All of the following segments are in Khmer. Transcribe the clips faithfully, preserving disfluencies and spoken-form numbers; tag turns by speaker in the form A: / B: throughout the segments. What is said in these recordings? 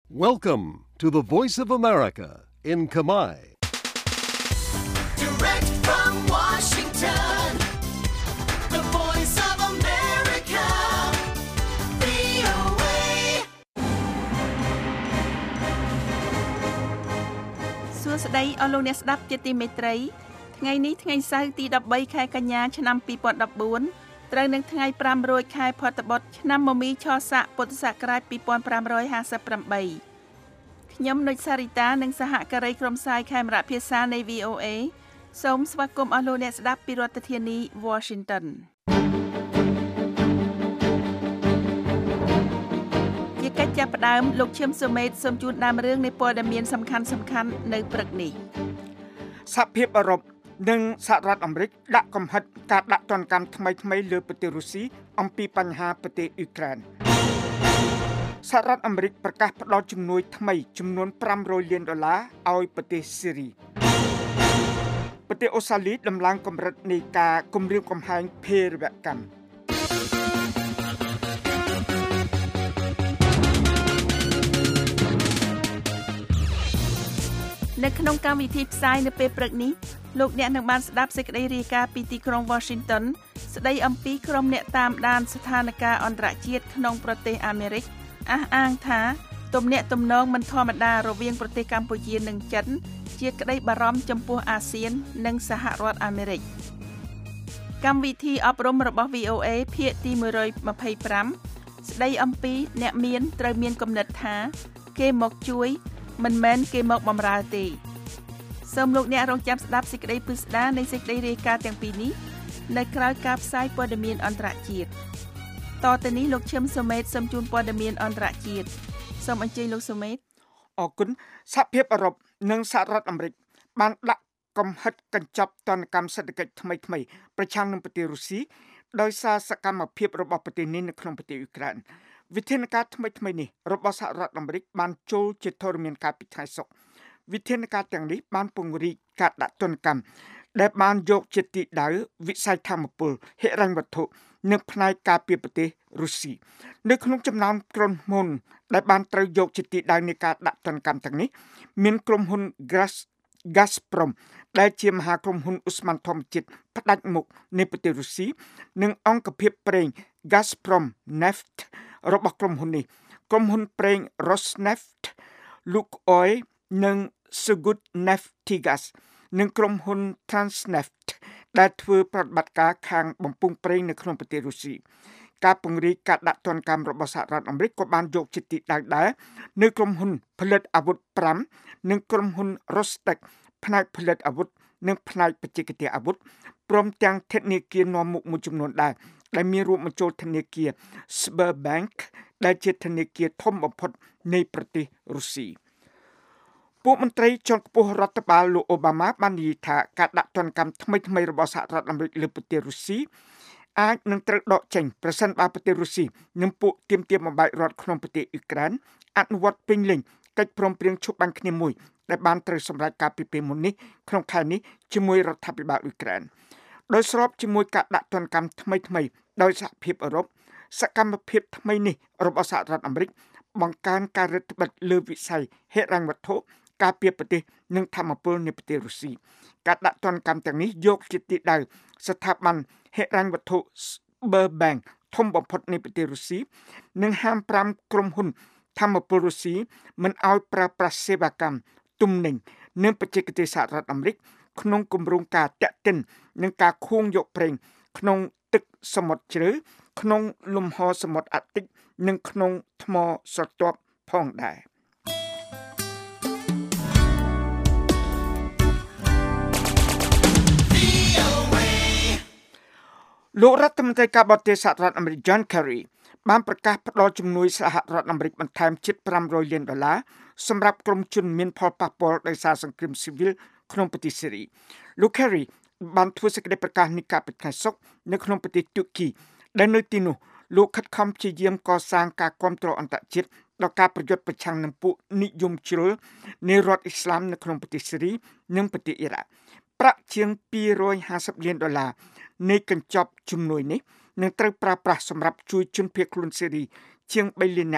A: Welcome to the Voice of America in Khmer.
B: Direct from Washington, the Voice of America, វី អូ เอ
C: សួស្តីអស់លោកអ្នកស្ដាប់ជាទីមេត្រីថ្ងៃនេះថ្ងៃសៅរ៍ទី13ខែកញ្ញាឆ្នាំ2014ត្រូវនឹងថ្ងៃ5រោចខែភទ្របទឆ្នាំមមីឆស័កពុទ្ធសករាជ2558ខ្ញុំនុចសារីតានិងសហការីក្រុមផ្សាយខេមរៈភាសានៃ វី អូ เอ សូមស្វាគមន៍អស់លោកអ្នកស្ដាប់ពីរដ្ឋធានី Washington ជាកិច្ចចាប់ផ្ដើមលោកឈឹមសុមេតសូមជូនដើមរឿងនៃព័ត៌មានសំខាន់ៗនៅព្រឹកនេះ
D: សហភាពអឺរ៉ុបនិងសហរដ្ឋអាមេរិកដាក់កំហិតការដាក់ទណ្ឌកម្មថ្មីៗលើប្រទេសរុស្ស៊ីអំពីបញ្ហាប្រទេសអ៊ុយក្រែនសហរដ្ឋអាមេរិកប្រកាសផ្តល់ជំនួយថ្មីចំនួន500លានដុល្លារឲ្យប្រទេសស៊ីរីប្រទេសអូស្ត្រាលីដំឡើងកម្រិតនៃការគំរាមកំហែងភេរវកម្ម
C: នៅក្នុងកម្មវិធីផ្សាយនៅពេលព្រឹកនេះលោកអ្នកនឹងបានស្ដាប់សេចក្តីរាយការណ៍ពីទីក្រុង Washington ស្ដីអំពីក្រុមអ្នកតាមដានស្ថានភាពអន្តរជាតិក្នុងប្រទេសអាមេរិកអះអាងថាទំនាក់ទំនងមិនធម្មតារវាងប្រទេសកម្ពុជានិងចិនជាក្តីបារម្ភចំពោះអាស៊ាននិងសហរដ្ឋអាមេរិកកម្មវិធីអប់រំរបស់ វី អូ เอ ភាគទី125ស្ដីអំពីអ្នកមានត្រូវមានគំនិតថាគេមកជួយមិនមែនគេមកបម្រើទេសូមលោកអ្នករងចាំស្ដាប់សេចក្តីពិស្ដារនៃសេចក្តីរាយការណ៍ទាំងពីរនេះនៅក្រៅការផ្សាយព័ត៌មានអន្តរជាតិតទៅនេះលោកឈឹមសុមេតសូមជូនព័ត៌មានអន្តរជាតិសូមអញ្ជើញលោកសុមេត
D: អរគុណសហភាពអឺរ៉ុបនិងសហរដ្ឋអាមេរិកបានដាក់កំហិតកញ្ចប់ទណ្ឌកម្មសេដ្ឋកិច្ចថ្មីៗប្រឆាំងនឹងប្រទេសរុស្ស៊ីដោយសារសកម្មភាពរបស់ប្រទេសនេះនៅក្នុងប្រទេសអ៊ុយក្រែនវិធានការថ្មីៗនេះរបស់សហរដ្ឋអាមេរិកបានចូលជាធរមានការពីថ្ងៃសុក្រវិធានការទាំងនេះបានពង្រីកការដាក់ទណ្ឌកម្មដែលបានយកជាទីដៅវិស័យធម្មពលហិរញ្ញវត្ថុនិងផ្នែកការពារប្រទេសរុស្ស៊ីនៅក្នុងចំណោមក្រុមហ៊ុនដែលបានត្រូវយកជាទីដៅនៃការដាក់ទណ្ឌកម្មទាំងនេះមានក្រុមហ៊ុន Gazprom ដែលជាមហាក្រុមហ៊ុនឧស្ម័នធម្មជាតិផ្ដាច់មុខនៃប្រទេសរុស្ស៊ីនិងអង្គភាពប្រេង Gazprom Neft របស់ក្រុមហ៊ុននេះក្រុមហ៊ុនប្រេង Rosneft Lukoil និង Surgutneftegas និងក្រុមហ៊ុន Transneft ដែលធ្វើប្រតិបត្តិការខាងបំពង់ប្រេងនៅក្នុងប្រទេសរុស្ស៊ីការពង្រីកការដាក់ទណ្ឌកម្មរបស់សហរដ្ឋអាមេរិកក៏បានយកជាទីដៅដែរនៅក្រុមហ៊ុនផលិតអាវុធ5និងក្រុមហ៊ុន Rostec ផ្នែកផលិតអាវុធនិងផ្នែកបច្ចេកទេសអាវុធព្រមទាំងធនាគារនាំមុខមួយចំនួនដែរដែលមានរួមបញ្ចូលធនាគារ Sberbank ដែលជាធនាគារធំបំផុតនៃប្រទេសរុស្ស៊ីពួកមន្ត្រីជាន់ខ្ពស់រដ្ឋបាលលោកអូបាម៉ាបាននិយាយថាការដាក់ទណ្ឌកម្មថ្មីៗរបស់សហរដ្ឋអាមេរិកលើប្រទេសរុស្ស៊ីអាចនឹងត្រូវដកចេញប្រសិនបើប្រទេសរុស្ស៊ីនិងពួកទាមទារបំបែករដ្ឋក្នុងប្រទេសអ៊ុយក្រែនអនុវត្តពេញលេញកិច្ចព្រមព្រៀងឈប់បាញ់គ្នាមួយដែលបានត្រូវសម្រេចការពីពេលមុននេះក្នុងខែនេះជាមួយរដ្ឋាភិបាលអ៊ុយក្រែនដោយស្របជាមួយការដាក់ទណ្ឌកម្មថ្មីៗដោយសហភាពអឺរ៉ុបសកម្មភាពថ្មីនេះរបស់សហរដ្ឋអាមេរិកបង្កើនការរឹតបន្តឹងលើវិស័យហិរញ្ញវត្ថុការពារប្រទេសនិងធម្មពលនៃប្រទេសរុស្ស៊ីការដាក់ទណ្ឌកម្មទាំងនេះយកជាទីដៅស្ថាប័នហិរញ្ញវត្ថុ Sberbank ធំបំផុតនៃប្រទេសរុស្ស៊ីនិងហាមប្រាមក្រុមហ៊ុនធម្មពលរុស្ស៊ីមិនឲ្យប្រើប្រាស់សេវាកម្មទំនិញនិងបច្ចេកទេសសហរដ្ឋអាមេរិកក្នុងគម្រោងការតាក់ទិននិងការខួងយកប្រេងក្នុងទឹកសមុទ្រជ្រៅក្នុងលំហសមុទ្រអាក់ទិកនិងក្នុងថ្មស្រទាប់ផងដែរលោករដ្ឋមន្ត្រីការបរទេសសហរដ្ឋអាមេរិក John Kerry បានប្រកាសផ្តល់ជំនួយសហរដ្ឋអាមេរិកបន្ថែមជិត500លានដុល្លារសម្រាប់ក្រុមជនមានផលប៉ះពាល់ដោយសារសង្គ្រាមស៊ីវិលក្នុងប្រទេសស៊ីរីលោក Kerry បានធ្វើសេចក្តីប្រកាសនេះកាលពីថ្ងៃសុក្រនៅក្នុងប្រទេសទូគីដែលនៅទីនោះលោកខិតខំព្យាយាមកសាងការគាំទ្រអន្តរជាតិដល់ការប្រយុទ្ធប្រឆាំងនឹងពួកនិយមជ្រុលនៃរដ្ឋអ៊ីស្លាមនៅក្នុងប្រទេសស៊ីរីនិងប្រទេសអ៊ីរ៉ាក់ប្រាក់ជាង250លានដុល្លារនៃកញ្ចប់ជំនួយនេះនឹងត្រូវប្រើប្រាស់សម្រាប់ជួយជនភៀសខ្លួនស៊េរីជាង3លាននាក់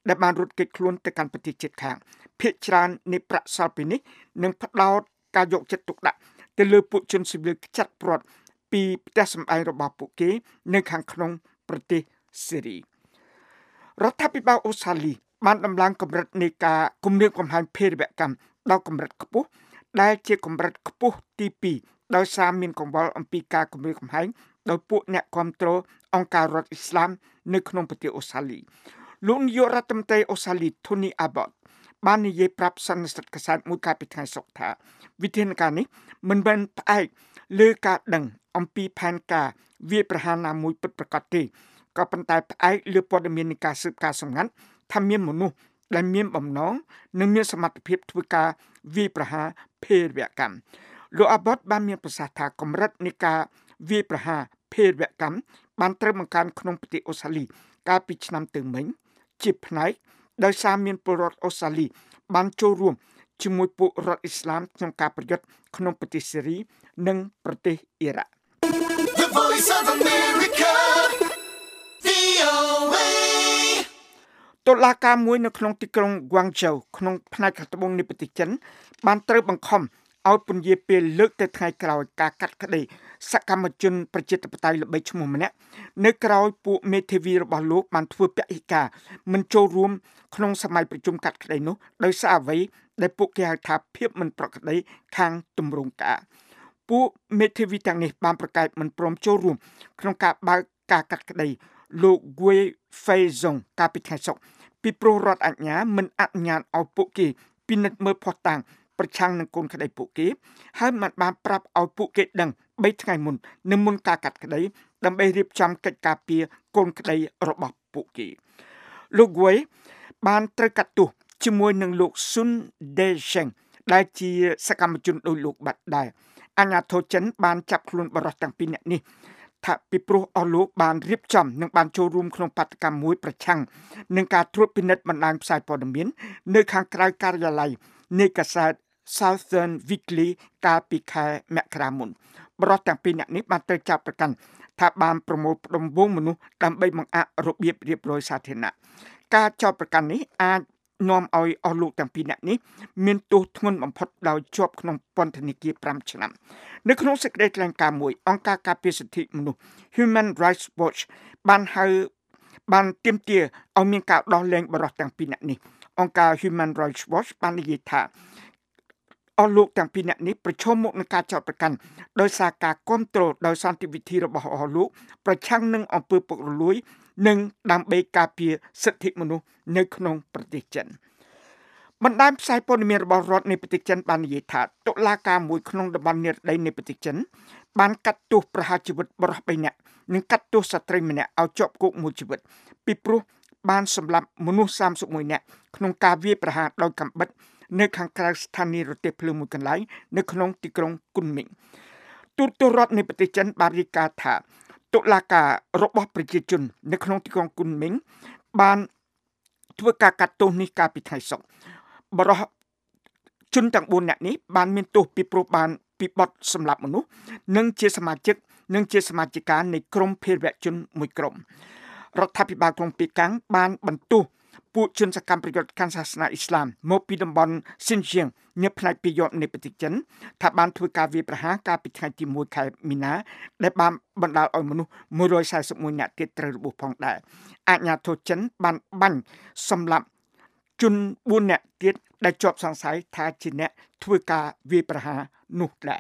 D: ដែលបានរត់គេចខ្លួនទៅកាន់ប្រទេសជិតខាងភាគច្រើននៃប្រាក់សល់ពីនេះនឹងផ្ដោតការយកចិត្តទុកដាក់ទៅលើពួកជនស៊ីវិលខ្ចាត់ព្រាត់ពីផ្ទះសម្បែងរបស់ពួកគេនៅខាងក្នុងប្រទេសសេរីរដ្ឋាភិបាលអូស្ត្រាលីបានដំឡើងកម្រិតនៃការគំរាមកំហែងភេរវកម្មដល់កម្រិតខ្ពស់ដែលជាកម្រិតខ្ពស់ទីពីរដោយសារមានកង្វល់អំពីការគំរាមកំហែងដោយពួកអ្នកគ្រប់គ្រងអង្គការរដ្ឋអ៊ីស្លាមនៅក្នុងប្រទេសអូស្ត្រាលីលោកនាយករដ្ឋមន្ត្រីអូស្ត្រាលី Tony Abbott បាននិយាយប្រាប់សន្និសីទកាសែតមួយកាលពីថ្ងៃសុក្រថាវិធានការនេះមិនមែនផ្អែកលើការដឹងអំពីផែនការវាយប្រហារណាមួយពិតប្រាកដទេក៏ប៉ុន្តែផ្អែកលើព័ត៌មាននៃការស៊ើបការសម្ងាត់ថាមានមនុស្សដែលមានបំណងនិងមានសមត្ថភាពធ្វើការវាយប្រហារភេរវកម្មលោក Abbott បានមានប្រសាសន៍ថាកម្រិតនៃការវាយប្រហារភេរវកម្មបានត្រូវបង្កើនក្នុងប្រទេសអូស្ត្រាលីកាលពីឆ្នាំទៅមិញជាផ្នែកដោយសារមានពលរដ្ឋអូស្ត្រាលីបានចូលរួមជាមួយពួករដ្ឋអ៊ីស្លាមក្នុងការប្រយុទ្ធក្នុងប្រទេសសេរីនិងប្រទេសអ៊ីរ៉ាក់
B: The Voice of America វី អូ អេ
D: តុលាការមួយនៅក្នុងទីក្រុង Guangzhou ក្នុងផ្នែកខាងត្បូងនៃប្រទេសចិនបានត្រូវបង្ខំឲ្យពន្យាពេលលើកទៅថ្ងៃក្រោយការកាត់ក្តីសកម្មជនប្រជាធិបតេយ្យល្បីឈ្មោះម្នាក់នៅក្រោយពួកមេធាវីរបស់លោកបានធ្វើពហិការមិនចូលរួមក្នុងសម័យប្រជុំកាត់ក្តីនោះដោយសារអ្វីដែលពួកគេហៅថាភាពមិនប្រក្រតីខាងទម្រង់ការពួកមេធាវីទាំងនេះបានប្រកែកមិនព្រមចូលរួមក្នុងការបើកការកាត់ក្តីលោក Gui Feizong កាលពីថ្ងៃសុក្រពីព្រោះរដ្ឋអាជ្ញាមិនអនុញ្ញាតឲ្យពួកគេពិនិត្យមើលភស្តុតាងប្រឆាំងនឹងកូនក្តីពួកគេហើយមិនបានប្រាប់ឲ្យពួកគេដឹងបីថ្ងៃមុននៅមុនការកាត់ក្តីដើម្បីរៀបចំកិច្ចការពារកូនក្តីរបស់ពួកគេលោក Gui បានត្រូវកាត់ទោសជាមួយនឹងលោក Sun Desheng ដែលជាសកម្មជនដោយលោកបាត់ដែរអាជ្ញាធរចិនបានចាប់ខ្លួនបរិសុទ្ធទាំងពីរនាក់នេះថាពីព្រោះអស់លោកបានរៀបចំនិងបានចូលរួមក្នុងបាតកម្មមួយប្រឆាំងនឹងការត្រួតពិនិត្យបណ្ដាញផ្សាយព័ត៌មាននៅខាងក្រៅការិយាល័យនៃកាសែត Southern Weekly កាលពីខែមករាមុនបរិសុទ្ធទាំងពីរនាក់នេះបានត្រូវចាប់ប្រកាន់ថាបានប្រមូលផ្ដុំវងមនុស្សដើម្បីបង្អាក់របៀបរៀបរយសាធារណៈការចោទប្រកាន់នេះអាចនាំឲ្យអស់លោកទាំងពីរនាក់នេះមានទោសធ្ងន់បំផុតដោយជាប់ក្នុងពន្ធនាគារប្រាំឆ្នាំនៅក្នុងសេចក្តីថ្លែងការណ៍មួយអង្គការការពារសិទ្ធិមនុស្ស Human Rights Watch បានហៅបានទាមទារឲ្យមានការដោះលែងបរិសុទ្ធទាំងពីរនាក់នេះអង្គការ Human Rights Watch បាននិយាយថាអស់លោកទាំងពីរនាក់នេះប្រឈមមុខនឹងការចោទប្រកាន់ដោយសារការគ្រប់គ្រងដោយសន្តិវិធីរបស់អស់លោកប្រឆាំងនឹងអំពើពុករលួយនិងដើម្បីការពារសិទ្ធិមនុស្សនៅក្នុងប្រទេសចិនបណ្ដាញផ្សាយព័ត៌មានរបស់រដ្ឋនៃប្រទេសចិនបាននិយាយថាតុលាការមួយក្នុងតំបន់និរដីនៃប្រទេសចិនបានកាត់ទោសប្រហារជីវិតបរិសុទ្ធបីនាក់និងកាត់ទោសស្ត្រីម្នាក់ឲ្យជាប់គុកមួយជីវិតពីព្រោះបានសម្លាប់មនុស្សសាមសិបមួយនាក់ក្នុងការវាយប្រហារដោយកាំបិតនៅខាងក្រៅស្ថានីយ៍រទេះភ្លើងមួយកន្លែងនៅក្នុងទីក្រុងគុនមីងទូតទរដ្ឋនៃប្រទេសចិនបានរាយការណ៍ថាតុលាការរបស់ប្រជាជននៅក្នុងទីក្រុងគុនមីងបានធ្វើការកាត់ទោសនេះកាលពីថ្ងៃសុក្របរិសុទ្ធជនទាំងបួននាក់នេះបានមានទោសពីព្រោះបានពីបទសម្លាប់មនុស្សនិងជាសមាជិកនិងជាសមាជិកានៃក្រុមភេរវជនមួយក្រុមរដ្ឋាភិបាលក្រុងប៉េកាំងបានបន្ទោសពួកជនសកម្មប្រយុទ្ធកាន់សាសនាអ៊ីស្លាមមកពីតំបន់ស៊ីនជីងនៅផ្នែកពីយប់នៃប្រទេសចិនថាបានធ្វើការវាយប្រហារកាលពីថ្ងៃទីមួយខែមីនាដែលបានបណ្ដាលឲ្យមនុស្សមួយរយសែសិបមួយនាក់ទៀតត្រូវរបួសផងដែរអាជ្ញាធរចិនបានបាញ់សម្លាប់ជនបួននាក់ទៀតដែលជាប់សង្ស័យថាជាអ្នកធ្វើការវាយប្រហារនោះដែរ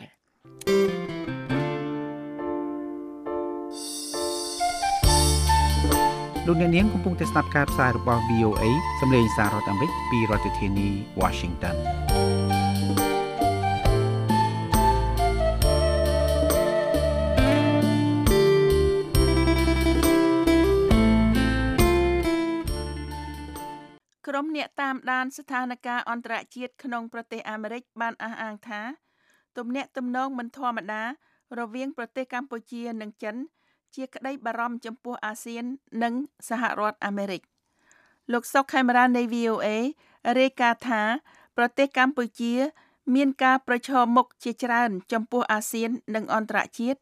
E: លោកអ្នកនាងកំពុងតែស្ដាប់ការផ្សាយរបស់ វី អូ អេ សម្លេងសាររដ្ឋអាមេរិកពីរដ្ឋធានី Washington
C: ក្រុមអ្នកតាមដានស្ថានភាពអន្តរជាតិក្នុងប្រទេសអាមេរិកបានអះអាងថាទំនាក់ទំនងមិនធម្មតារវាងប្រទេសកម្ពុជានិងចិនជាក្តីបារម្ភចំពោះអាស៊ាននិងសហរដ្ឋអាមេរិកលោកសុកខេមរានៃ វី អូ អេ រាយការណ៍ថាប្រទេសកម្ពុជាមានការប្រឈមមុខជាច្រើនចំពោះអាស៊ាននិងអន្តរជាតិ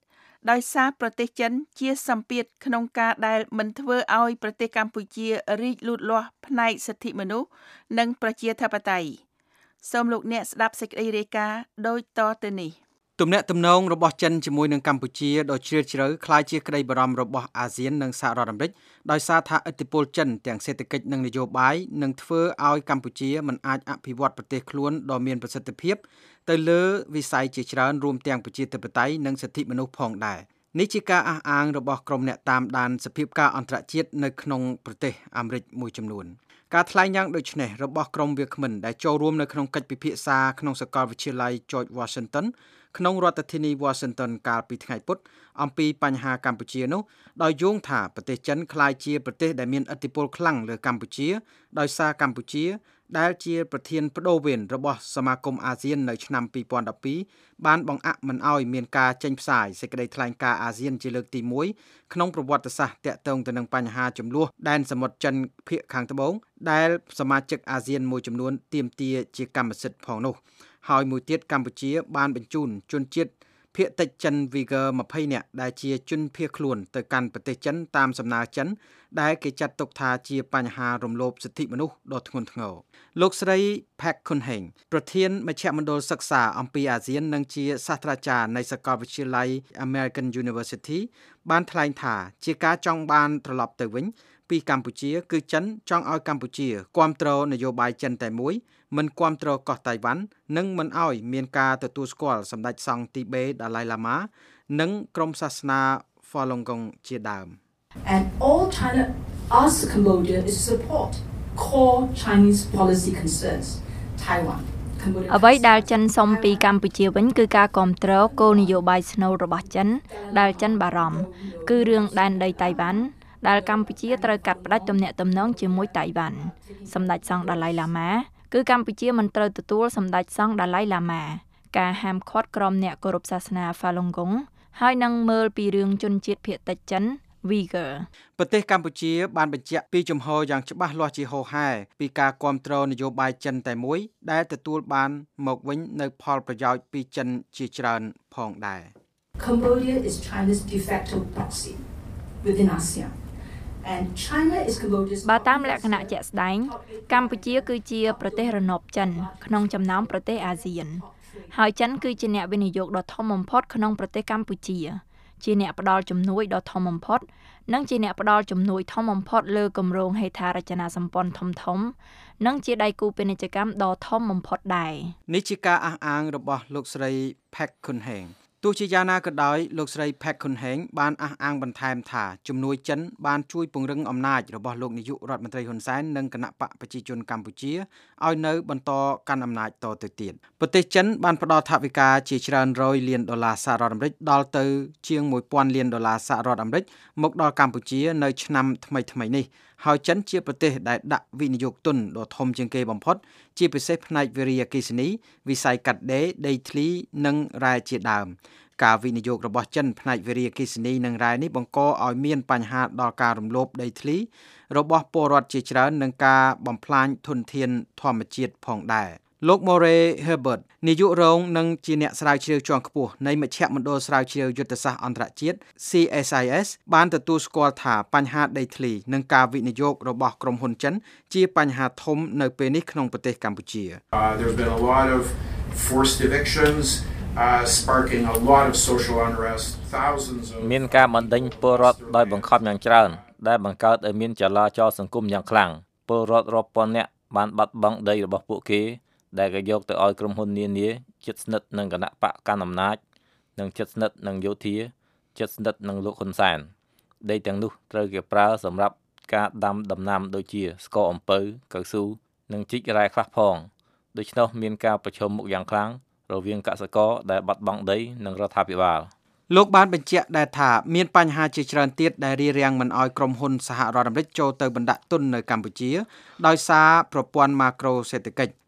C: ដោយសារប្រទេសចិនជាសម្ពាធក្នុងការដែលមិនធ្វើឲ្យប្រទេសកម្ពុជារីកលូតលាស់ផ្នែកសិទ្ធិមនុស្សនិងប្រជាធិបតេយ្យសូមលោកអ្នកស្ដាប់សេចក្តីរាយការណ៍ដូចតទៅនេះ
E: ទំនាក់ទំនងរបស់ចិនជាមួយនឹងកម្ពុជាដ៏ជ្រាលជ្រៅคล้ายជាក្តីបារម្ភរបស់អាស៊ាននិងសហរដ្ឋអាមេរិកដោយសារថាឥទ្ធិពលចិនទាំងសេដ្ឋកិច្ចនិងនយោបាយនឹងធ្វើឲ្យកម្ពុជាមិនអាចអភិវឌ្ឍប្រទេសខ្លួនដ៏មានប្រសិទ្ធភាពទៅលើវិស័យជាច្រើនរួមទាំងប្រជាធិបតេយ្យនិងសិទ្ធិមនុស្សផងដែរនេះជាការអះអាងរបស់ក្រុមអ្នកតាមដានសភាពការអន្តរជាតិនៅក្នុងប្រទេសអាមេរិកមួយចំនួនការថ្លែងយ៉ាងដូចនេះរបស់ក្រុមវាគ្មិនដែលចូលរួមនៅក្នុងកិច្ចពិភាក្សាក្នុងសាកលវិទ្យាល័យ George Washington ក្នុងរដ្ឋធានី Washington កាលពីថ្ងៃពុធអំពីបញ្ហាកម្ពុជានោះដោយយោងថាប្រទេសចិនក្លាយជាប្រទេសដែលមានឥទ្ធិពលខ្លាំងលើកម្ពុជាដោយសារកម្ពុជាដែលជាប្រធានបដូវវេនរបស់សមាគមអាស៊ាននៅឆ្នាំពីរពាន់ដប់ពីរបានបង្អាក់មិនឲ្យមានការចេញផ្សាយសេចក្តីថ្លែងការណ៍អាស៊ានជាលើកទីមួយក្នុងប្រវត្តិសាស្ត្រទាក់ទងទៅនឹងបញ្ហាចំនួនដែនសមុទ្រចិនភាគខាងត្បូងដែលសមាជិកអាស៊ានមួយចំនួនទាមទារជាកម្មសិទ្ធិផងនោះហើយមួយទៀតកម្ពុជាបានបញ្ជូនជនជាតិភាគតិចចិន Uyghur ยี่สิบនាក់ដែលជាជនភៀសខ្លួនទៅកាន់ប្រទេសចិនតាមសំណើចិនដែលគេចាត់ទុកថាជាបញ្ហារំលោភសិទ្ធិមនុស្សដ៏ធ្ងន់ធ្ងរលោកស្រី Pak Kun-heng ប្រធានមជ្ឈមណ្ឌលសិក្សាអំពីអាស៊ាននិងជាសាស្ត្រាចារ្យនៃសាកលវិទ្យាល័យ American University បានថ្លែងថាជាការចង់បានត្រឡប់ទៅវិញពីកម្ពុជាគឺចិនចង់ឲ្យកម្ពុជាគាំទ្រនយោបាយចិនតែមួយមិនគាំទ្រកោះតៃវ៉ាន់និងមិនឲ្យមានការទទួលស្គាល់សម្ដេចសង្ឃទីបេដាឡៃឡាម៉ានិងក្រុមសាសនា Falun Gong ជាដើម
F: And all China asks Cambodia is to support core Chinese policy concerns Taiwan
G: អ្វីដែលចិនសុំពីកម្ពុជាវិញគឺការគាំទ្រគោលនយោបាយស្នូលរបស់ចិនដែលចិនបារម្ភគឺរឿងដែនដីតៃវ៉ាន់ដែលកម្ពុជាត្រូវកាត់ផ្តាច់ទំនាក់ទំនងជាមួយតៃវ៉ាន់សម្ដេចសង្ឃដាឡៃឡាម៉ាគឺកម្ពុជាមិនត្រូវទទួលសម្ដេចសង្ឃដាឡៃឡាម៉ាការហាមឃាត់ក្រុមអ្នកគោរពសាសនា Falun Gong ហើយនឹងមើលពីរឿងជនជាតិភាគតិចចិន Uyghur
E: ប្រទេសកម្ពុជាបានបញ្ជាក់ពីជំហរយ៉ាងច្បាស់លាស់ជាហូរហែពីការគាំទ្រនយោបាយចិនតែមួយដែលទទួលបានមកវិញនៅផលប្រយោជន៍ពីចិនជាច្រើនផងដែរ
F: Cambodia is China's de facto proxy within ASEAN and China is Cambodia's
G: បើតាមលក្ខណៈជាក់ស្ដែងកម្ពុជាគឺជាប្រទេសរណបចិនក្នុងចំណោមប្រទេសអាស៊ានហើយចិនគឺជាអ្នកវិនិយោគដ៏ធំបំផុតក្នុងប្រទេសកម្ពុជាជាអ្នកផ្ដល់ជំនួយដ៏ធំបំផុតនិងជាអ្នកផ្ដល់ជំនួយធំបំផុតលើគម្រោងហេដ្ឋារចនាសម្ព័ន្ធធំធំនិងជាដៃគូពាណិជ្ជកម្មដ៏ធំបំផុតដែរ
E: នេះជាការអះអាងរបស់លោកស្រី Pak Kun-hengទោះជាយ៉ាងណាក៏ដោយលោកស្រី Pak Kun-heng បានអះអាងបន្ថែមថាជំនួយចិនបានជួយពង្រឹងអំណាចរបស់លោកនាយករដ្ឋមន្ត្រីហ៊ុនសែននិងគណៈបកប្រជាជនកម្ពុជាឲ្យនៅបន្តកាន់អំណាចតទៅទៀតប្រទេសចិនបានផ្ដល់ថវិកាជាច្រើនរយលានដុល្លារសហរដ្ឋអាមេរិកដល់ទៅជាងមួយពាន់លានដុល្លារសហរដ្ឋអាមេរិកមកដល់កម្ពុជានៅឆ្នាំថ្មីៗនេះហើយចិនជាប្រទេសដែលដាក់វិនិយោគទុនដ៏ធំជាងគេបំផុតជាពិសេសផ្នែកវារីអគ្គិសនីវិស័យកាត់ដេរដីធ្លីនិងរ៉ែជាដើមការវិនិយោគរបស់ចិនផ្នែកវារីអគ្គិសនីនិងរ៉ែនេះបង្កឲ្យមានបញ្ហាដល់ការរំលោភដីធ្លីរបស់ពលរដ្ឋជាច្រើននិងការបំផ្លាញធនធានធម្មជាតិផងដែរលោក Murray Herbert នាយករងនិងជាអ្នកស្រាវជ្រាវជាន់ខ្ពស់នៃមជ្ឈមណ្ឌលស្រាវជ្រាវយុទ្ធសាស្ត្រអន្តរជាតិ C S I S បានទទួលស្គាល់ថាបញ្ហាដីធ្លីនិងការវិនិយោគរបស់ក្រុមហ៊ុនចិនជាបញ្ហាធំនៅពេលនេះក្នុងប្រទេសកម្ពុជា
H: uh, There's been a lot of forced evictions uh, sparking a lot of social unrest thousands of
I: មានការបណ្ដេញពលរដ្ឋដោយបង្ខំយ៉ាងច្រើនដែលបង្កើតឲ្យមានចលាចលសង្គមយ៉ាងខ្លាំងពលរដ្ឋរាប់ពាន់នាក់បានបាត់បង់ដីរបស់ពួកគេដែលគេយកទៅឲ្យក្រុមហ៊ុននានាជិតស្និទ្ធនឹងគណៈបកកណ្ដាលអំណាចនិងជិតស្និទ្ធនឹងយោធាជិតស្និទ្ធនឹងលោកហ៊ុនសែនដីទាំងនោះត្រូវគេប្រើសម្រាប់ការដាំដំណាំដូចជាស្ករអំពៅកៅស៊ូនិងជីករ៉ែខ្លះផងដូច្នោះមានការប្រឈមមុខយ៉ាងខ្លាំងរវាងកសិករដែលបាត់បង់ដីនិងរដ្ឋាភិបាល
E: លោកបានបញ្ជាក់ដែរថាមានបញ្ហាជាច្រើនទៀតដែលរារាំងមិនឲ្យក្រុមហ៊ុនសហរដ្ឋអាមេរិកចូលទៅបណ្ដាក់ទុននៅកម្ពុជាដោយសារប្រព័ន្ធម៉ាក្រូសេដ្ឋកិច្ច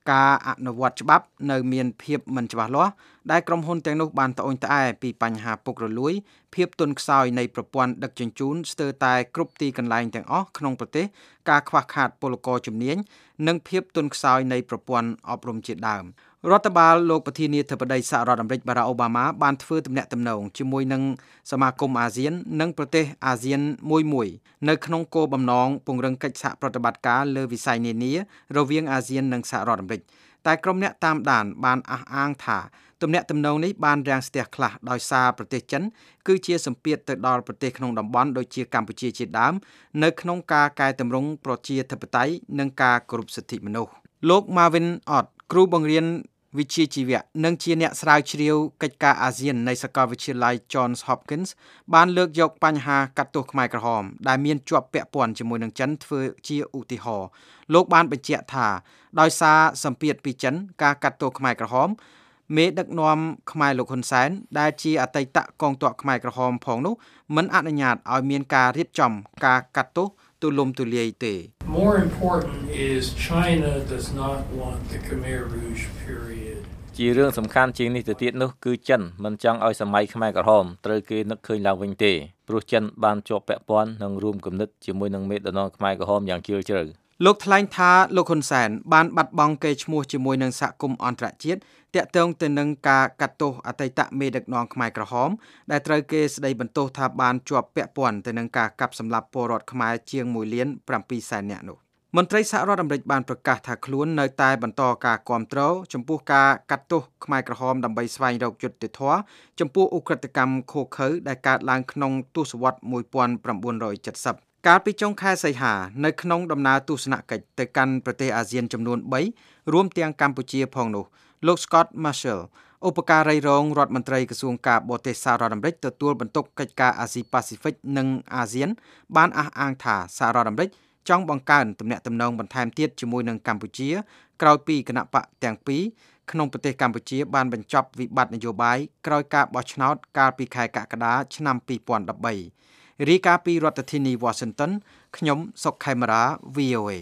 E: ការអនុវត្តច្បាប់នៅមានភាពមិនច្បាស់លាស់ដែលក្រុមហ៊ុនទាំងនោះបានត្អូញត្អែពីបញ្ហាពុករលួយភាពទន់ខ្សោយនៃប្រព័ន្ធដឹកជញ្ជូនស្ទើរតែគ្រប់ទីកន្លែងទាំងអស់ក្នុងប្រទេសការខ្វះខាតពលករជំនាញនិងភាពទន់ខ្សោយនៃប្រព័ន្ធអប់រំជាដើមរដ្ឋបាលលោកប្រធានាធិបតីសហរដ្ឋអាមេរិកបារ៉ាក់អូបាម៉ាបានធ្វើទំនាក់ទំនងជាមួយនឹងសមាគមអាស៊ាននិងប្រទេសអាស៊ានមួយមួយនៅក្នុងគោលបំណងពង្រឹងកិច្ចសហប្រតិបត្តិការលើវិស័យនានារវាងអាស៊ាននិងសហរដ្ឋអាមេរិកតែក្រុមអ្នកតាមដានបានអះអាងថាទំនាក់ទំនងនេះបានរាំងស្ទះខ្លះដោយសារប្រទេសចិនគឺជាសម្ពាធទៅដល់ប្រទេសក្នុងតំបន់ដូចជាកម្ពុជាជាដើមនៅក្នុងការកែតម្រង់ប្រជាធិបតេយ្យនិងការគោរពសិទ្ធិមនុស្សលោក Marvin Ott គ្រូបង្រៀនវិជ្ជាជីវៈនិងជាអ្នកស្រាវជ្រាវកិច្ចការអាស៊ាននៃសាកលវិទ្យាល័យ Johns Hopkins បានលើកយកបញ្ហាកាត់ទោសខ្មែរក្រហមដែលមានជាប់ពាក់ព័ន្ធជាមួយនឹងចិនធ្វើជាឧទាហរណ៍លោកបានបញ្ជាក់ថាដោយសារសម្ពាធពីចិនការកាត់ទោសខ្មែរក្រហមមេដឹកនាំខ្មែរលោកហ៊ុនសែនដែលជាអតីតកងទ័ពខ្មែរក្រហមផងនោះមិនអនុញ្ញាតឲ្យមានការរៀបចំការកាត់ទោសទូលំទូលាយទេ
J: More important is China does not want the Khmer Rouge period
I: ជារឿងសំខាន់ជាងនេះទៅទៀតនោះគឺចិនមិនចង់ឲ្យសម័យខ្មែរក្រហមត្រូវគេនឹកឃើញឡើងវិញទេព្រោះចិនបានជាប់ពាក់ព័ន្ធនិងរួមគំនិតជាមួយនឹងមេដឹកនាំខ្មែរក្រហមយ៉ាងជ្រាលជ្រៅលោកថ្លែងថាលោកហ៊ុនសែនបានបាត់បង់កេរ្តិ៍ឈ្មោះជាមួយនឹងសហគមន៍អន្តរជាតិទាក់ទងទៅនឹងការកាត់ទោសអតីតមេដឹកនាំខ្មែរក្រហមដែលត្រូវគេស្ដីបន្ទោសថាបានជាប់ពាក់ព័ន្ធទៅនឹងការកាប់សម្លាប់ពលរដ្ឋខ្មែរជាងមួយលានប្រាំពីរសែននាក់នោះមន្ត្រីសហរដ្ឋអាមេរិកបានប្រកាសថាខ្លួននៅតែបន្តការគាំទ្រចំពោះការកាត់ទោសខ្មែរក្រហមដើម្បីស្វែងរកយុត្តិធម៌ចំពោះឧក្រិដ្ឋកម្មឃោរឃៅដែលកើតឡើងក្នុងទសវត្សរ៍một nghìn chín trăm七mươiកាលពីចុងខែសីហានៅក្នុងដំណើរទស្សនកិច្ចទៅកាន់ប្រទេសអាស៊ានចំនួនបីរួមទាំងកម្ពុជាផងនោះលោក Scott Marshall ឧបការីរងរដ្ឋមន្ត្រីក្រសួងការបរទេសសហរដ្ឋអាមេរិកទទួលបន្ទុកកិច្ចការអាស៊ីប៉ាស៊ីហ្វិកនិងអាស៊ានបានអះអាងថាសហរដ្ឋអាមេរិកចង់បង្កើនទំនាក់ទំនងបន្ថែមទៀតជាមួយនឹងកម្ពុជាក្រោយពីគណៈបកទាំងពីរក្នុងប្រទេសកម្ពុជាបានបញ្ចប់វិបត្តិនយោបាយក្រោយការបោះឆ្នោតកាលពីខែកក្កដាឆ្នាំពីរពាន់ដប់បីរាយការណ៍ពីរដ្ឋធានី Washington ខ្ញុំសុកខេមរា វី អូ เอ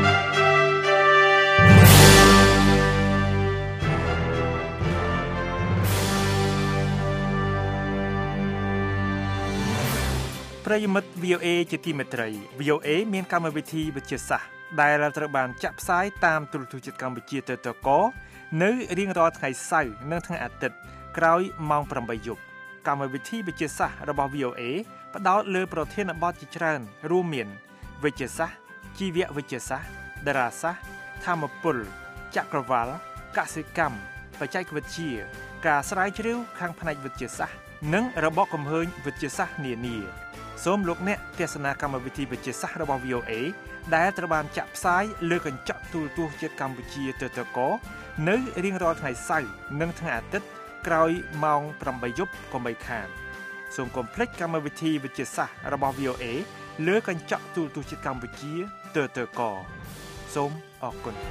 D: ប្រិយមិត្ត វី អូ เอ ជាទីមេត្រី វី អូ เอ មានកម្មវិធីវិទ្យាសាស្ត្រដែលត្រូវបានចាក់ផ្សាយតាមទូរទស្សន៍ជាតិកម្ពុជាទៅតកនៅរៀងរាល់ថ្ងៃសៅរ៍និងថ្ងៃអាទិត្យក្រោយម៉ោងប្រាំបីយប់កម្មវិធីវិទ្យាសាស្ត្ររបស់ វី អូ เอ ផ្ដោតលើប្រធានបទជាច្រើនរួមមានវិទ្យាសាស្ត្រជីវវិទ្យាសាស្ត្រតារាសាស្ត្រធម្មពលចក្រវាលកសិកម្មបច្ចេកវិទ្យាការស្រាវជ្រាវខាងផ្នែកវិទ្យាសាស្ត្រនិងរបបកំហើញវិទ្យាសាស្ត្រនានាសូមលោកអ្នកទស្សនាកម្មវិធីវិទ្យាសាស្ត្ររបស់ វី អូ เอ ដែលត្រូវបានចាក់ផ្សាយលើកញ្ចក់ទូរទស្សន៍ជាតិកម្ពុជាទៅតកនៅរៀងរាល់ថ្ងៃសៅរ៍និងថ្ងៃអាទិត្យក្រោយម៉ោងប្រាំបីយប់កុំបីខានសូមកុំភ្លេចកម្មវិធីវិទ្យាសាស្ត្ររបស់ វី អូ เอ លើកញ្ចក់ទូរទស្សន៍ជាតិកម្ពុជាទៅតកសូមអរគុណ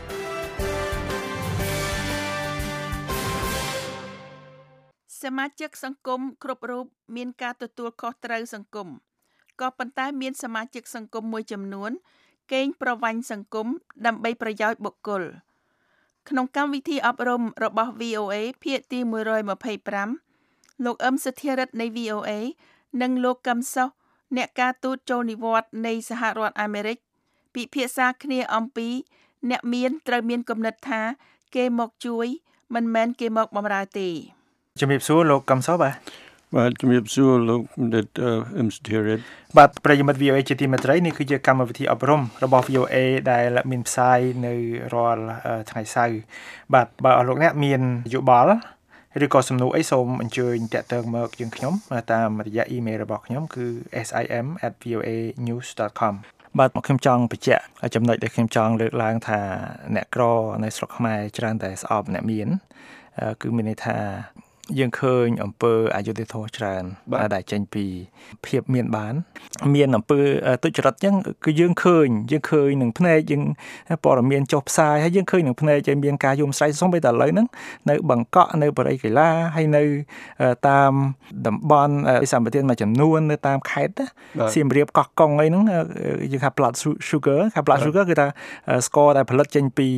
C: សមាជិកសង្គមគ្រប់រូបមានការទទួលខុសត្រូវសង្គមក៏ប៉ុន្តែមានសមាជិកសង្គមមួយចំនួនកេងប្រវ័ញ្ចសង្គមដើម្បីប្រយោជន៍បុគ្គលក្នុងកម្មវិធីអប់រំរបស់ វី អូ เอ ភាគទីមួយរយยี่สิบห้าលោកអឹមសុធារិទ្ធនៃ វី អូ เอ និងលោកកឹមសុខអ្នកការទូតចូលនិវត្តន៍នៃសហរដ្ឋអាមេរិកពិភាក្សាគ្នាអំពីអ្នកមានត្រូវមានគំនិតថាគេមកជួយមិនមែនគេមកបម្រើទេ
D: ជំរាបសួរលោកកឹមសុខបាទ
K: បាទជំរាបសួរលោកបណ្ឌិតអឹមសុធារិទ្ធ
D: បាទប្រិយមិត្ត វី អូ เอ ជាទីមេត្រីនេះគឺជាកម្មវិធីអប់រំរបស់ វី អូ เอ ដែលមានផ្សាយនៅរាល់ថ្ងៃសៅរ៍បាទបើលោកអ្នកមានយោបល់ឬក៏សំណួរអីសូមអញ្ជើញតាក់ទងមកយើងខ្ញុំតាមរយៈអ៊ីមែលរបស់ខ្ញុំគឺ เอส ไอ เอ็ม แอท วี โอ เอ นิวส์ ดอท คอม បាទខ្ញុំចង់បញ្ជាក់ចំណុចដែលខ្ញុំចង់លើកឡើងថាអ្នកក្រនៅស្រុកខ្មែរច្រើនតែស្អប់អ្នកមានគឺមានន័យថាយើងឃើញអំពើអយុត្តិធម៌ច្រើនដែលចេញពីភាពមានបានមានអំពើទុច្ចរិតអញ្ចឹងគឺយើងឃើញយើងឃើញនឹងភ្នែកយើងព័ត៌មានចុះផ្សាយហើយយើងឃើញនឹងភ្នែកឲ្យមានការយំស្រែកសូម្បីតែឥឡូវហ្នឹងនៅបង្កក់នៅបរិយាកីឡាហើយនៅតាមតំបន់សម្បត្តិមួយចំនួននៅតាមខេត្តសៀមរាបកោះកុងអីហ្នឹងយើងថា blood sugar ថា blood sugar គឺថាស្ករដែលផលិតចេញពី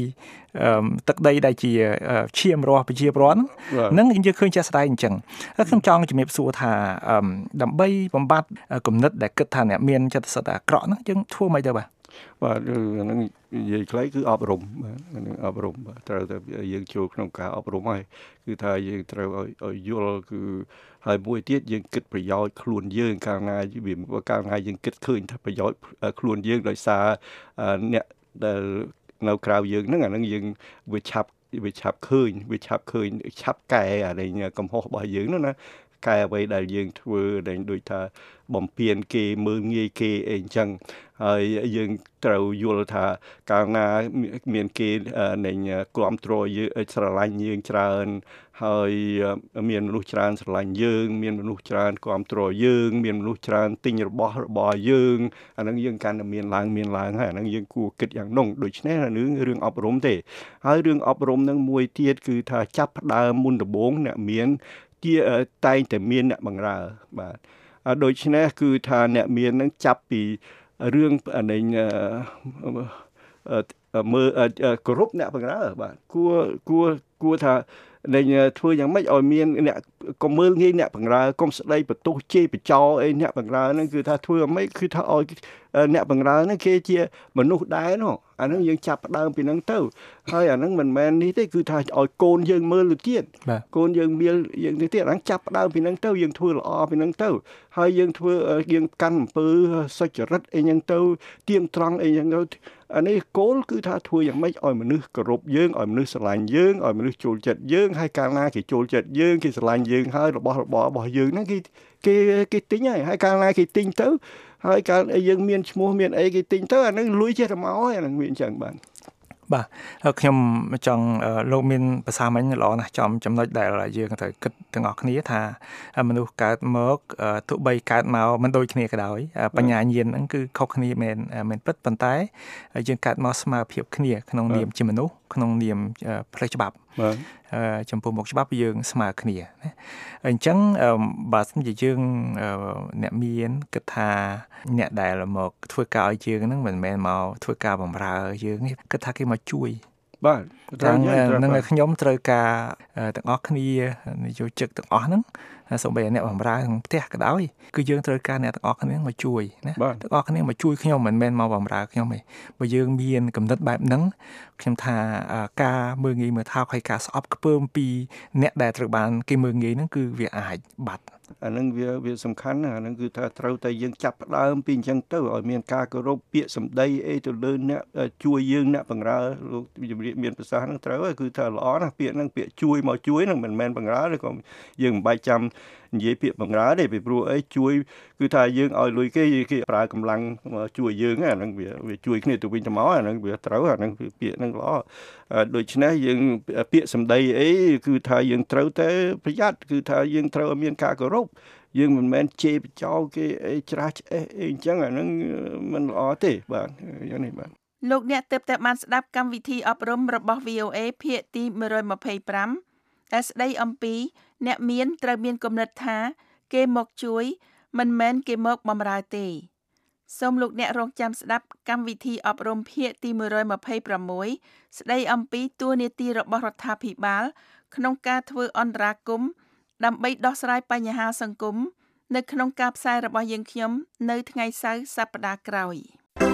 L: ទឹកដីដែលជាឈាមរស់ប្រជាពលរដ្ឋហ្នឹងយើងឃើញជាក់ស្ដែងអញ្ចឹងខ្ញុំចង់ជំរាបសួរថាដើម្បីបំបត្តិគំនិតដែលគិតថាអ្នកមានចិត្តសត្វអាក្រក់ហ្នឹងយើងធ្វើមិនទៅបាទ
K: បាទហ្នឹងនិយាយខ្លីគឺអប់រំបាទហ្នឹងអប់រំបាទត្រូវតែយើងចូលក្នុងការអប់រំហើយគឺថាយើងត្រូវឲ្យយល់គឺហើយមួយទៀតយើងគិតប្រយោជន៍ខ្លួនយើងកាលណាវាកាលណាយើងគិតឃើញថាប្រយោជន៍ខ្លួនយើងដោយសារអ្នកដែលនៅក្រៅយើងហ្នឹងអាហ្នឹងយើងវាឆាប់វាឆាប់ឃើញវាឆាប់ឃើញឆាប់កែអានេះកំហុសរបស់យើងហ្នឹងណាកែអ្វីដែលយើងធ្វើដែលដូចថាបំពេញគេមើលងាយគេអីអញ្ចឹងហើយយើងត្រូវយល់ថាកាលណាមានគេនៃគ្រប់គ្រងយើងស្រឡាញ់យើងច្រើនហើយមានមនុស្សច្រើនស្រឡាញ់យើងមានមនុស្សច្រើនគ្រប់គ្រងយើងមានមនុស្សច្រើនទិញរបស់របស់យើងអាហ្នឹងយើងកាន់តែមានឡើងមានឡើងហើយអាហ្នឹងយើងគួរគិតយ៉ាងនោះដូច្នេះរឿងរឿងអប់រំទេហើយរឿងអប់រំហ្នឹងមួយទៀតគឺថាចាប់ផ្ដើមមុនដំបូងអ្នកមានជាតែងតែមានអ្នកបង្រើបាទដូច្នេះគឺថាអ្នកមាននឹងចាប់ពីរឿងនៃមើលគោរពអ្នកបង្រើបាទគួរគួរគួរថាដែលធ្វើយ៉ាងម៉េចឲ្យមានអ្នកកុំមើលងាយអ្នកបង្រើកុំស្ដីបន្ទោសជេរបចោអីអ្នកបង្រើហ្នឹងគឺថាធ្វើយ៉ាងម៉េចគឺថាឲ្យអ្នកបង្រើហ្នឹងគេជាមនុស្សដែរនោះអាហ្នឹងយើងចាប់ផ្ដើមពីហ្នឹងទៅហើយអាហ្នឹងមិនមែននេះទេគឺថាឲ្យកូនយើងមើលទៅទៀតកូនយើងមានយើងទៅទៀតអាហ្នឹងចាប់ផ្ដើមពីហ្នឹងទៅយើងធ្វើល្អពីហ្នឹងទៅហើយយើងធ្វើយើងកាន់អំពើសុចរិតអីហ្នឹងទៅទៀងត្រង់អីហ្នឹងទៅអានេះគោលគឺថាធ្វើយ៉ាងម៉េចឲ្យមនុស្សគោរពយើងឲ្យមនុស្សស្រឡាញ់យើងឲ្យមនុស្សចូលចិត្តយើងហើយកាលណាគេចូលចិត្តយើងគេស្រឡាញ់យើងហើយរបស់របររបស់យើងហ្នឹងគេគេគេទិញហើយហើយកាលណាគេទិញទៅហើយកាលយើងមានឈ្មោះមានអីគេទិញទៅអាហ្នឹងលុយចេះតែមកហើយអាហ្នឹងវាអញ្ចឹងបាទ
L: បាទខ្ញុំចង់លោកមានភាសាមិញល្អណាស់ចំចំណុចដែលយើងត្រូវគិតទាំងអស់គ្នាថាមនុស្សកើតមកទោះបីកើតមកមិនដូចគ្នាក៏ដោយបញ្ញាញាណហ្នឹងគឺខុសគ្នាមែនមែនពិតប៉ុន្តែយើងកើតមកស្មើភាពគ្នាក្នុងនាមជាមនុស្សក្នុងនាមផ្លូវច្បាប់បាទចំពោះមុខច្បាប់យើងស្មើគ្នាណាអញ្ចឹងបើសិនជាយើងអ្នកមានគិតថាអ្នកដែលមកធ្វើការឲ្យយើងហ្នឹងមិនមែនមកធ្វើការបម្រើយើងនេះគិតថាគេមកជួយ
K: បាទ
L: ទាំងនឹងខ្ញុំត្រូវការទាំងអស់គ្នានិយោជិកទាំងអស់ហ្នឹងសូម្បីអ្នកបម្រើក្នុងផ្ទះក៏ដោយគឺយើងត្រូវការអ្នកទាំងអស់គ្នាមកជួយណាទាំងអស់គ្នាមកជួយខ្ញុំមិនមែនមកបម្រើខ្ញុំទេបើយើងមានកំណត់បែបហ្នឹងខ្ញុំថាការមើលងាយមើលថោកហើយការស្អប់ខ្ពើមពីអ្នកដែលត្រូវបានគេមើលងាយហ្នឹងគឺវាអាចបាត់
K: អានឹងវាវាសំខាន់ណាស់អានឹងគឺថាត្រូវតែយើងចាប់ផ្ដើមពីអញ្ចឹងទៅឲ្យមានការគោរពពាក្យសម្ដីអីទៅលើអ្នកជួយយើងអ្នកបង្រើលោកជំរាបមានប្រសាសន៍ហ្នឹងត្រូវហើយគឺថាល្អណាស់ពាក្យហ្នឹងពាក្យជួយមកជួយហ្នឹងមិនមែនបង្រើទេក៏យើងមិនបាច់ចាំនិយាយពាក្យបង្រើទេពីព្រោះអីជួយគឺថាយើងឲ្យលុយគេគេប្រើកម្លាំងជួយយើងអាហ្នឹងវាវាជួយគ្នាទៅវិញទៅមកអាហ្នឹងវាត្រូវអាហ្នឹងពាក្យហ្នឹងល្អដូច្នេះយើងពាក្យសម្ដីអីគឺថាយើងត្រូវតែប្រយ័ត្នគឺថាយើងត្រូវឲ្យមានការគោរពយើងមិនមែនជេរបចោគេអីច្រាស់ឆ្អេះអីអញ្ចឹងអាហ្នឹងមិនល្អទេបាទយ៉ាងនេះបាទ
C: លោកអ្នកទើបតែបានស្ដាប់កម្មវិធីអប់រំរបស់ វី អូ អេ ភាគទីone twenty-fiveដែលស្ដីអំពីអ្នកមានត្រូវមានគំនិតថាគេមកជួយមិនមែនគេមកបម្រើទេសូមលោកអ្នករងចាំស្ដាប់កម្មវិធីអប់រំភាគទីone twenty-sixស្ដីអំពីតួនាទីរបស់រដ្ឋាភិបាលក្នុងការធ្វើអន្តរាគមន៍ដើម្បីដោះស្រាយបញ្ហាសង្គមនៅក្នុងការផ្សាយរបស់យើងខ្ញុំនៅថ្ងៃសៅរ៍សប្តាហ៍ក្រោយ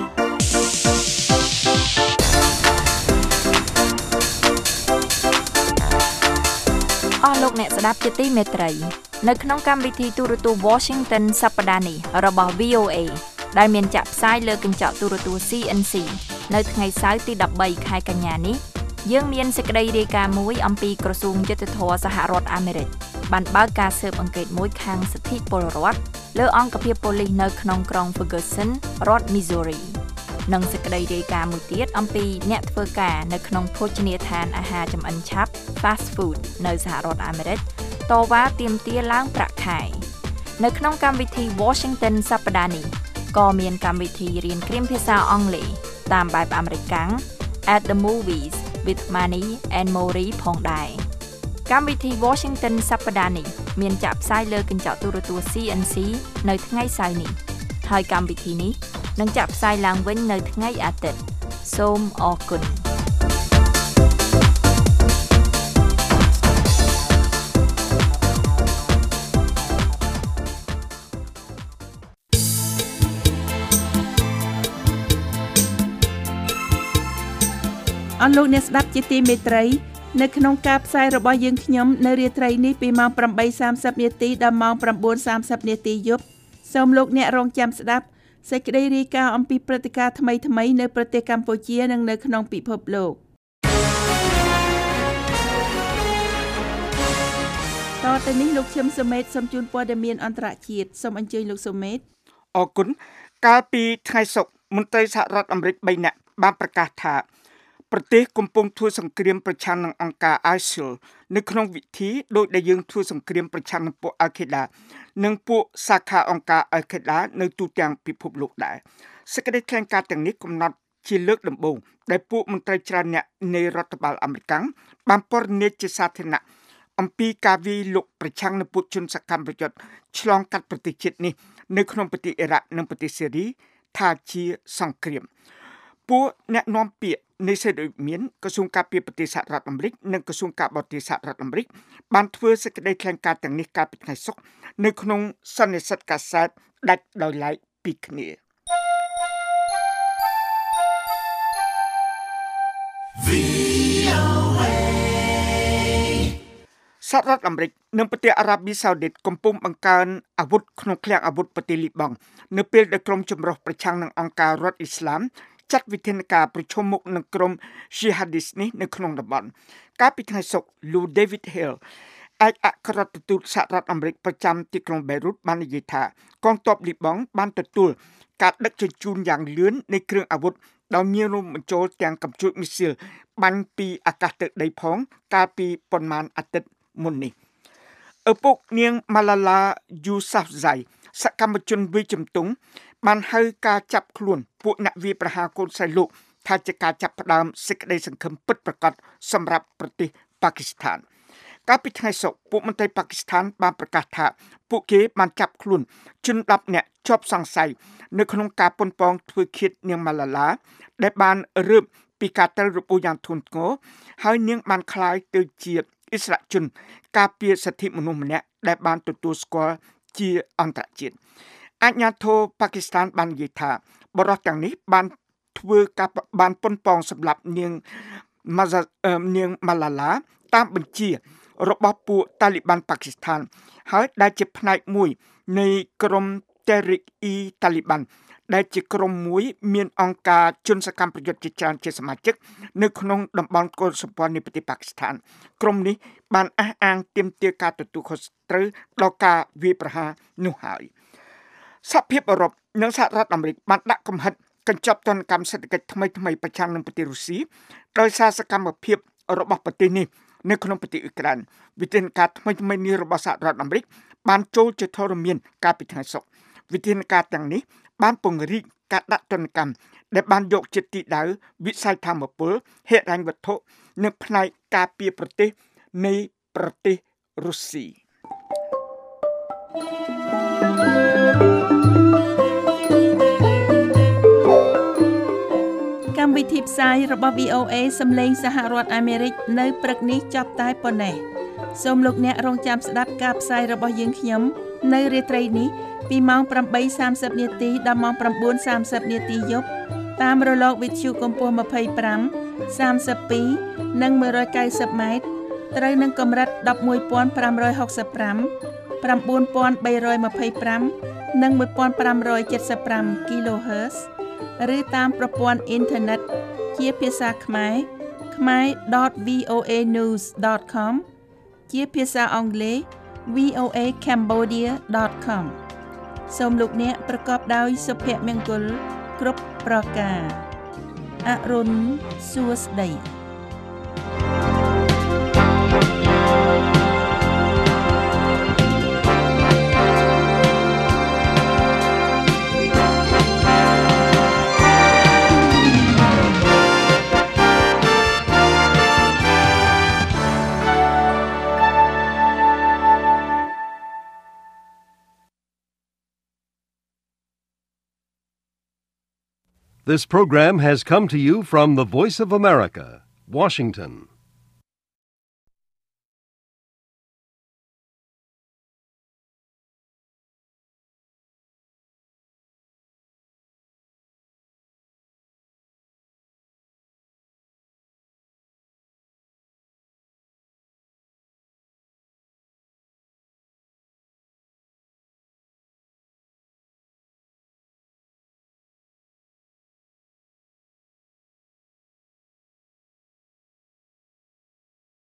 G: អស់លោកអ្នកស្ដាប់ជាទីមេត្រីនៅក្នុងកម្មវិធីទូរទស្សន៍ Washington សប្តាហ៍នេះរបស់ វី អូ អេ ដែលមានចាក់ផ្សាយលើកញ្ចក់ទូរទស្សន៍ ซี เอ็น ซี នៅថ្ងៃសៅរ៍ទីthirteenខែកញ្ញានេះយើងមានសេចក្តីរាយការណ៍មួយអំពីក្រសួងយុត្តិធម៌សហរដ្ឋអាមេរិកបានបើកការស៊ើបអង្កេតមួយខាងសិទ្ធិពលរដ្ឋលើអង្គភាពប៉ូលីសនៅក្នុងក្រុង Ferguson រដ្ឋ Missouri និងសេចក្តីរាយការណ៍មួយទៀតអំពីអ្នកធ្វើការនៅក្នុងភោជនីយដ្ឋានអាហារចម្អិនឆាប់ fast food នៅសហរដ្ឋអាមេរិកតវ៉ាទាមទារឡើងប្រាក់ខែនៅក្នុងកម្មវិធី Washington សប្តាហ៍នេះក៏មានកម្មវិធីរៀនគ្រាមភាសាអង់គ្លេសតាមបែបអាមេរិកាំង At the Movies with Manny and Mori ផងដែរកម្មវិធី Washington សប្តាហ៍នេះមានចាក់ផ្សាយលើកញ្ចក់ទូរទស្សន៍ ซี เอ็น ซี នៅថ្ងៃសៅរ៍នេះហើយកម្មវិធីនេះនឹងចាក់ផ្សាយឡើងវិញនៅថ្ងៃអាទិត្យសូមអរគុណ
C: អស់លោកអ្នកស្ដាប់ជាទីមេត្រីនៅក្នុងការផ្សាយរបស់យើងខ្ញុំនៅរាត្រីនេះពីម៉ោង ប្រាំបីសាមសិប នាទីដល់ម៉ោង ប្រាំបួនសាមសិប នាទីយប់សូមលោកអ្នករងចាំស្ដាប់សេចក្តីរាយការណ៍អំពីព្រឹត្តិការណ៍ថ្មីៗនៅប្រទេសកម្ពុជានិងនៅក្នុងពិភពលោកតទៅនេះលោកឈឹមសុមេតសូមជូនព័ត៌មានអន្តរជាតិសូមអញ្ជើញលោកសុមេត
D: អរគុណកាលពីថ្ងៃសុក្រមន្ត្រីសហរដ្ឋអាមេរិកបីនាក់បានប្រកាសថាប្រទេសកំពុងធ្វើសង្គ្រាមប្រឆាំងនឹងអង្គការ ไอ เอส ไอ แอล នៅក្នុងវិធីដោយដែលយើងធ្វើសង្គ្រាមប្រឆាំងនឹងពួក Al-Qaeda និងពួកសាខាអង្គការ Al-Qaeda នៅទូទាំងពិភពលោកដែរសេចក្តីថ្លែងការណ៍ទាំងនេះកំណត់ជាលើកដំបូងដែលពួកមន្ត្រីច្រើនអ្នកនៃរដ្ឋបាលអាមេរិកបានពណ៌នាជាសាធារណៈអំពីការវាយលុកប្រឆាំងនឹងពួកជនសកម្មប្រយុទ្ធឆ្លងកាត់ប្រទេសជាតិនេះនៅក្នុងប្រទេសអ៊ីរ៉ាក់និងប្រទេសសេរីថាជាសង្គ្រាមពួកអ្នកនាំពាក្យនៃសេរីមានក្រសួងការពារប្រទេសសហរដ្ឋអាមេរិកនិងក្រសួងការបរទេសសហរដ្ឋអាមេរិកបានធ្វើសេចក្តីថ្លែងការណ៍ទាំងនេះកាលពីថ្ងៃសុក្រនៅក្នុងសន្និសីទកាសែតដាច់ដោយឡែកពីគ្នាសហរដ្ឋអាមេរិកនិងប្រទេសអារ៉ាប៊ីសាអូឌីតកំពុងបង្កើនអាវុធក្នុងឃ្លាំងអាវុធប្រទេសលីបង់នៅពេលដែលក្រុមចម្រុះប្រឆាំងនឹងអង្គការរដ្ឋអ៊ីស្លាមចាត់វិធានការប្រជុំមុខនឹងក្រុម Jihadist នេះនៅក្នុងតំបន់កាលពីថ្ងៃសុក្រលោក David Hale ឯកអគ្គរដ្ឋទូតសហរដ្ឋអាមេរិកប្រចាំទីក្រុង Beirut បាននិយាយថាកងទ័ពលីបង់បានទទួលការដឹកជញ្ជូនយ៉ាងលឿននៃគ្រឿងអាវុធដោយមានរួមបញ្ចូលទាំងកាំជ្រួចមីស៊ីលបាញ់ពីអាកាសទៅដីផងកាលពីប៉ុន្មានអាទិត្យមុននេះឪពុកនាង Malala Yousafzai សកម្មជនវិជំទង់បានហៅការចាប់ខ្លួនពួកអ្នកវាយប្រហារកូនស្រីលោកថាជាការចាប់ផ្ដើមសេចក្តីសង្ឃឹមពិតប្រាកដសម្រាប់ប្រទេសប៉ាគីស្ថានកាលពីថ្ងៃសុក្រពួកមន្ត្រីប៉ាគីស្ថានបានប្រកាសថាពួកគេបានចាប់ខ្លួនជនដប់នាក់ជាប់សង្ស័យនៅក្នុងការប៉ុនប៉ងធ្វើឃាតនាង Malala ដែលបានរើបពីការត្រូវរបួសយ៉ាងធ្ងន់ធ្ងរហើយនាងបានក្លាយទៅជាអិស្រាជនការពារសិទ្ធិមនុស្សម្នាក់ដែលបានទទួលស្គាល់ជាអន្តរជាតិអាជ្ញាធរប៉ាគីស្ថានបាននិយាយថាបរិសុទ្ធទាំងនេះបានធ្វើការបានប៉ុនប៉ងសម្រាប់នាងនាង Malala តាមបញ្ជារបស់ពួកតាលីបានប៉ាគីស្ថានហើយដែលជាផ្នែកមួយនៃក្រុម Tehrik-e-Taliban ដែលជាក្រុមមួយមានអង្គការជនសកម្មប្រយុទ្ធជាច្រើនជាសមាជិកនៅក្នុងតំបន់កុលសម្ព័ន្ធនៃប្រទេសប៉ាគីស្ថានក្រុមនេះបានអះអាងទាមទារការទទួលខុសត្រូវដល់ការវាយប្រហារនោះហើយសហភាពអឺរ៉ុបនិងសហរដ្ឋអាមេរិកបានដាក់កំហិតកញ្ចប់ទណ្ឌកម្មសេដ្ឋកិច្ចថ្មីថ្មីប្រឆាំងនឹងប្រទេសរុស្ស៊ីដោយសារសកម្មភាពរបស់ប្រទេសនេះនៅក្នុងប្រទេសអ៊ុយក្រែនវិធានការថ្មីថ្មីនេះរបស់សហរដ្ឋអាមេរិកបានចូលជាធរមានកាលពីថ្ងៃសុក្រវិធានការទាំងនេះបានពង្រីកការដាក់ទណ្ឌកម្មដែលបានយកចិត្តទីដៅវិស័យធម្មពលហិរញ្ញវត្ថុនិងផ្នែកការពារប្រទេសនៃប្រទេសរុស្ស៊ី
C: កម្មវិធីផ្សាយរបស់ វី អូ เอ សំឡេងសហរដ្ឋអាមេរិកនៅព្រឹកនេះចប់តែប៉ុណ្ណេះសូមលោកអ្នករងចាំស្ដាប់ការផ្សាយរបស់យើងខ្ញុំនៅរាត្រីនេះពីម៉ោង ប្រាំបីសាមសិប នាទីដល់ម៉ោង ប្រាំបួនសាមសិប នាទីយប់តាមរលកវិទ្យុកម្ពស់ ម្ភៃប្រាំ សាមសិបពីរ និង មួយរយកៅសិប ម៉ែត្រត្រូវនឹងកម្រិត ដប់មួយពាន់ប្រាំរយហុកសិបប្រាំ ប្រាំបួនពាន់បីរយម្ភៃប្រាំ និង មួយពាន់ប្រាំរយចិតសិបប្រាំ គីឡូហឺតซ์ ឬតាមប្រព័ន្ធអ៊ីនធឺណិតជាភាសាខ្មែរ ខ្មែរ ដត វី អូ เอ นิวส์ ដត com ជាភាសាអង់គ្លេស វី អូ เอ คมโบเดีย ដត com សូមលោកអ្នកប្រកបដោយសុភមង្គលគ្រប់ប្រការអរុនសួស្តី
A: This program has come to you from the Voice of America, Washington.